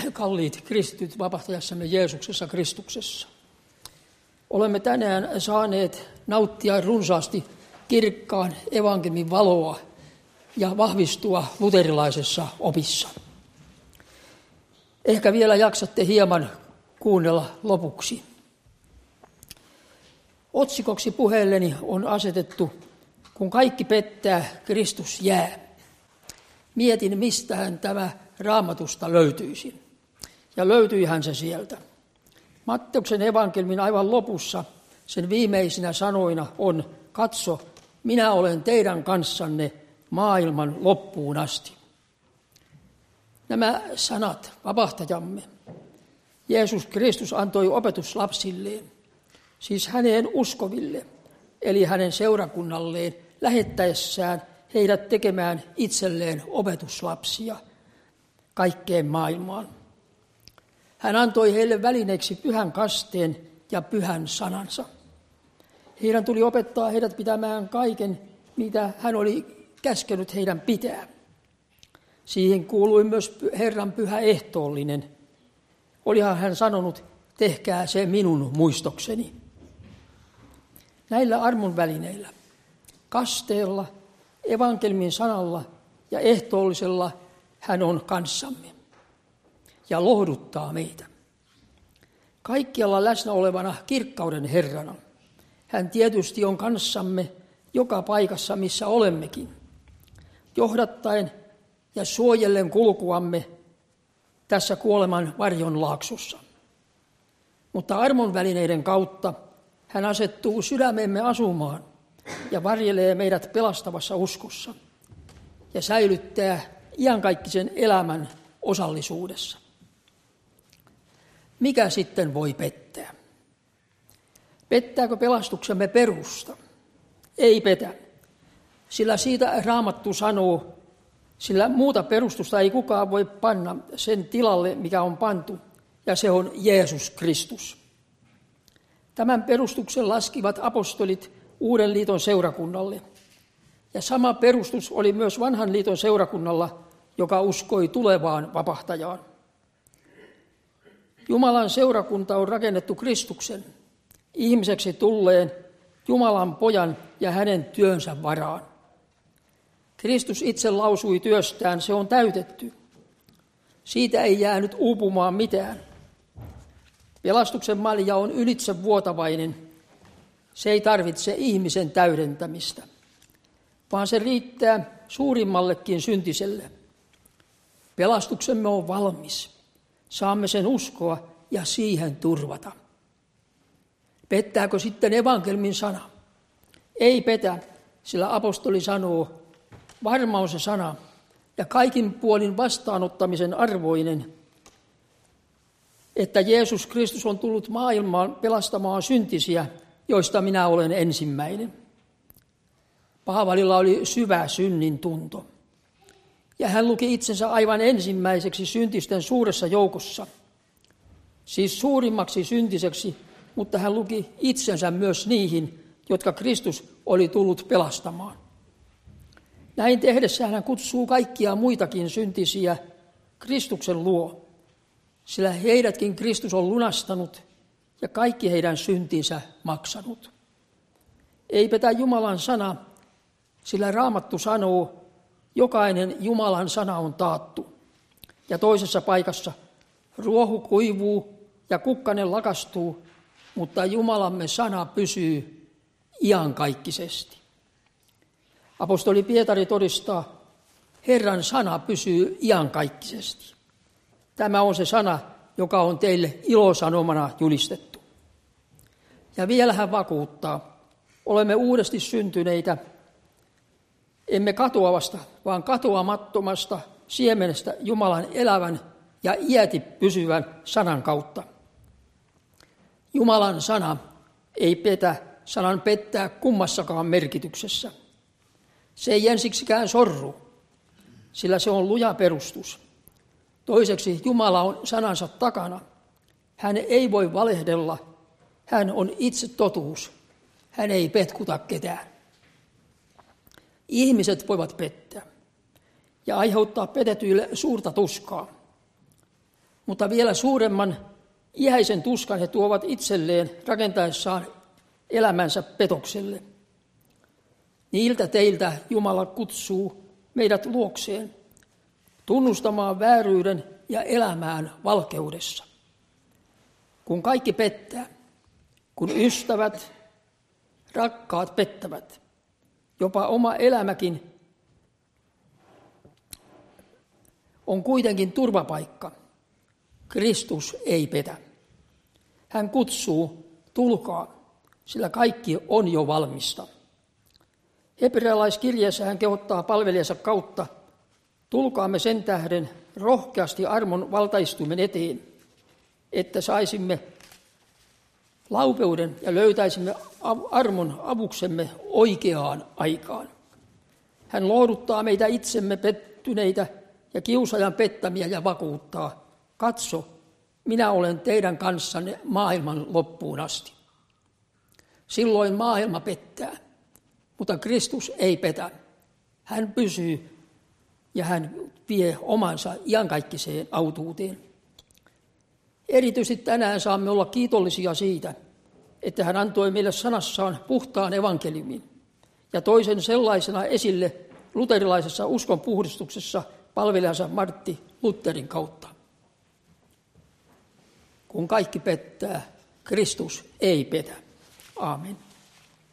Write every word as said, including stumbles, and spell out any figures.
kalliit kristityt vapahtajassamme Jeesuksessa Kristuksessa. Olemme tänään saaneet nauttia runsaasti kirkkaan evankeliumin valoa ja vahvistua luterilaisessa opissa. Ehkä vielä jaksatte hieman kuunnella lopuksi. Otsikoksi puheelleni on asetettu, kun kaikki pettää, Kristus jää. Mietin, mistähän tämä Raamatusta löytyisi. Ja löytyihän se sieltä. Matteuksen evankeliumin aivan lopussa sen viimeisinä sanoina on, katso, minä olen teidän kanssanne maailman loppuun asti. Nämä sanat vapahtajamme Jeesus Kristus antoi opetuslapsilleen, siis häneen uskoville, eli hänen seurakunnalleen, lähettäessään heidät tekemään itselleen opetuslapsia kaikkeen maailmaan. Hän antoi heille välineeksi pyhän kasteen ja pyhän sanansa. Heidän tuli opettaa heidät pitämään kaiken, mitä hän oli käskenyt heidän pitää. Siihen kuului myös Herran pyhä ehtoollinen. Olihan hän sanonut, tehkää se minun muistokseni. Näillä armon välineillä, kasteella, evankeliumin sanalla ja ehtoollisella hän on kanssamme ja lohduttaa meitä. Kaikkialla läsnä olevana kirkkauden Herrana. Hän tietysti on kanssamme joka paikassa, missä olemmekin, johdattaen ja suojellen kulkuamme tässä kuoleman varjon laaksossa. Mutta armon välineiden kautta hän asettuu sydämemme asumaan ja varjelee meidät pelastavassa uskossa ja säilyttää iankaikkisen elämän osallisuudessa. Mikä sitten voi pettää? Pettääkö pelastuksemme perusta? Ei petä, sillä siitä Raamattu sanoo, sillä muuta perustusta ei kukaan voi panna sen tilalle, mikä on pantu, ja se on Jeesus Kristus. Tämän perustuksen laskivat apostolit Uuden liiton seurakunnalle, ja sama perustus oli myös Vanhan liiton seurakunnalla, joka uskoi tulevaan vapahtajaan. Jumalan seurakunta on rakennettu Kristuksen, ihmiseksi tulleen Jumalan pojan ja hänen työnsä varaan. Kristus itse lausui työstään, se on täytetty. Siitä ei jäänyt uupumaan mitään. Pelastuksen malja on ylitsevuotavainen. Se ei tarvitse ihmisen täydentämistä, vaan se riittää suurimmallekin syntiselle. Pelastuksemme on valmis. Saamme sen uskoa ja siihen turvata. Pettääkö sitten evankeliumin sana? Ei petä, sillä apostoli sanoo, varma on se sana ja kaikin puolin vastaanottamisen arvoinen, että Jeesus Kristus on tullut maailmaan pelastamaan syntisiä, joista minä olen ensimmäinen. Paavalilla oli syvä synnin tunto, ja hän luki itsensä aivan ensimmäiseksi syntisten suuressa joukossa, siis suurimmaksi syntiseksi, mutta hän luki itsensä myös niihin, jotka Kristus oli tullut pelastamaan. Näin tehdessään hän kutsuu kaikkia muitakin syntisiä Kristuksen luo, sillä heidätkin Kristus on lunastanut ja kaikki heidän syntinsä maksanut. Ei petä Jumalan sana, sillä Raamattu sanoo, jokainen Jumalan sana on taattu. Ja toisessa paikassa ruoho kuivuu ja kukkanen lakastuu, mutta Jumalamme sana pysyy iankaikkisesti. Apostoli Pietari todistaa, Herran sana pysyy iankaikkisesti. Tämä on se sana, joka on teille ilosanomana julistettu. Ja vielä hän vakuuttaa, olemme uudesti syntyneitä, emme katoavasta, vaan katoamattomasta siemenestä Jumalan elävän ja iäti pysyvän sanan kautta. Jumalan sana ei petä, sanan pettää kummassakaan merkityksessä. Se ei ensiksikään sorru, sillä se on luja perustus. Toiseksi Jumala on sanansa takana. Hän ei voi valehdella. Hän on itse totuus. Hän ei petkuta ketään. Ihmiset voivat pettää ja aiheuttaa petetyille suurta tuskaa. mutta vielä suuremman iäisen tuskan he tuovat itselleen rakentaessaan elämänsä petokselle. Niiltä teiltä Jumala kutsuu meidät luokseen, tunnustamaan vääryyden ja elämään valkeudessa. Kun kaikki pettää, kun ystävät, rakkaat pettävät, jopa oma elämäkin on kuitenkin turvapaikka. Kristus ei petä. Hän kutsuu, tulkaa, sillä kaikki on jo valmista. Hebrealaiskirjeessä hän kehottaa palvelijansa kautta, tulkaamme sen tähden rohkeasti armon valtaistuimen eteen, että saisimme laupeuden ja löytäisimme armon avuksemme oikeaan aikaan. Hän lohduttaa meitä itsemme pettyneitä ja kiusaajan pettämiä ja vakuuttaa, katso, minä olen teidän kanssanne maailman loppuun asti. Silloin maailma pettää, mutta Kristus ei petä. Hän pysyy ja hän vie omansa iankaikkiseen autuuteen. Erityisesti tänään saamme olla kiitollisia siitä, että hän antoi meille sanassaan puhtaan evankeliumin ja toisen sellaisena esille luterilaisessa uskonpuhdistuksessa palvelijansa Martti Lutherin kautta. Kun kaikki pettää, Kristus ei petä. Aamen.